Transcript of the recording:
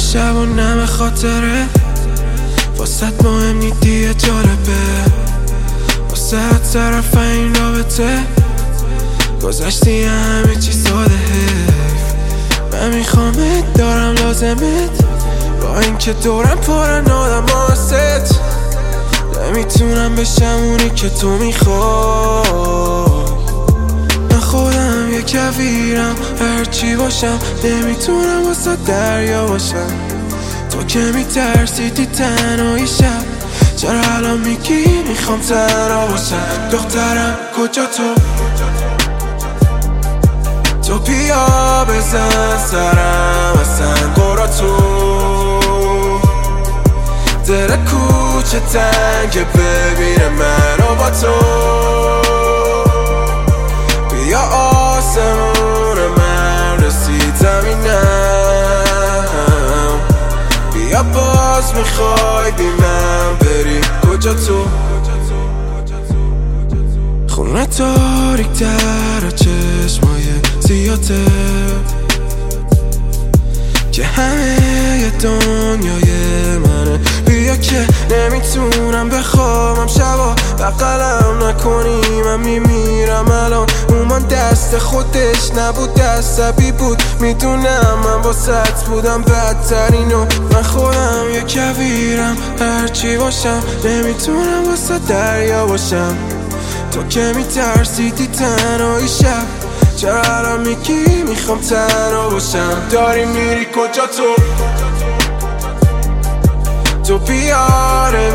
شب و نم خاطره واسط مهم نیدیه جالبه واسط طرف این رابطه گذشتی همه چی ساده حیف من میخوامت دارم لازمت با اینکه دورم پرن آدم هاست نمیتونم بشم اونی که تو میخوای من خودم یه کویرم هرچی باشم نمیتونم واسه دریا باشم تو که میترسیدی تنهایی شب چرا الان میگی میخوام تنها باشم دخترم کجا تو بیا بزن سرم اصلا قرا تو در کوچه تنگه ببینه منو با تو بیا آسمون من رسید زمینم بیا باز میخوای بی من بری کجا تو خونه تاریک در چشمای زیاده که همه دنیای منه بیا که نمیتونم بخوابم شبا بغلم نکنی من میمیرم الان اومان دست خودش نبود عصبی بود میدونم من واسط بودم بدترینو من خودم یه کویرم هرچی باشم نمیتونم واسه دریا باشم تو که میترسیدی تنهایی شب چرا الان میگی میخوام تنها باشم داری میری کجا تو بیاره